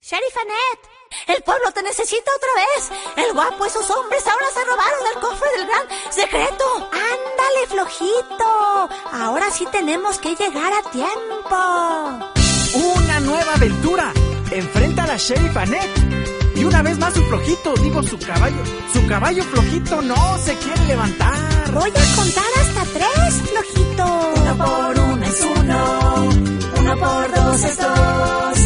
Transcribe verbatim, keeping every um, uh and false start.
Sheriff Annette, el pueblo te necesita otra vez. El guapo y sus hombres ahora se robaron el cofre del gran secreto. Ándale, flojito. Ahora sí tenemos que llegar a tiempo. Una nueva aventura. Enfrenta a la Sheriff Annette. Y una vez más su flojito, digo su caballo. Su caballo flojito no se quiere levantar. Voy a contar hasta tres, flojito. Uno por uno es uno. Uno por dos es dos.